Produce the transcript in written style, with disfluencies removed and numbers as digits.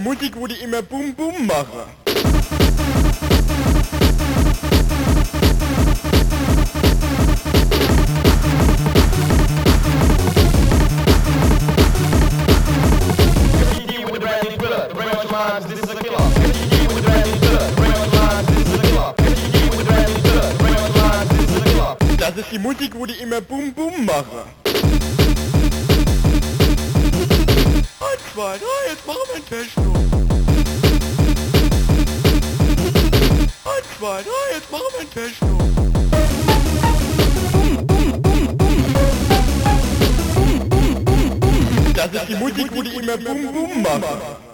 Musik, wo die immer Bum Bum machen. Das ist die Musik, wo die immer Bum Bum machen. 1, 2, 3, jetzt machen wir ein Techno. 1, 2, 3, jetzt machen wir ein Techno. Das ist die Musik, wo die immer Bum Bum machen.